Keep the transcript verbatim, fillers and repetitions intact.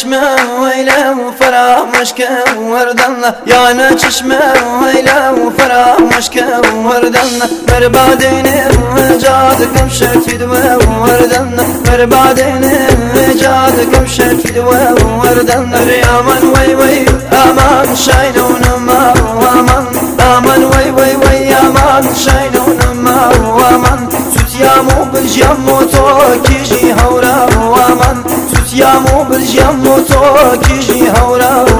چشمه ویله و فراموش که وردن یعنی چشمه ویله و فراموش که وردن بربادین جاد کم شفید و وردن بربادین جاد کم شفید و وردن ریامان وی وی امان شاینون ما وامان امان وی وی وی امان شاینون ما وامان سوتیامو بالجمو تو کیجی هورا وامان سوتیامو بالجمو تو کیجی هورا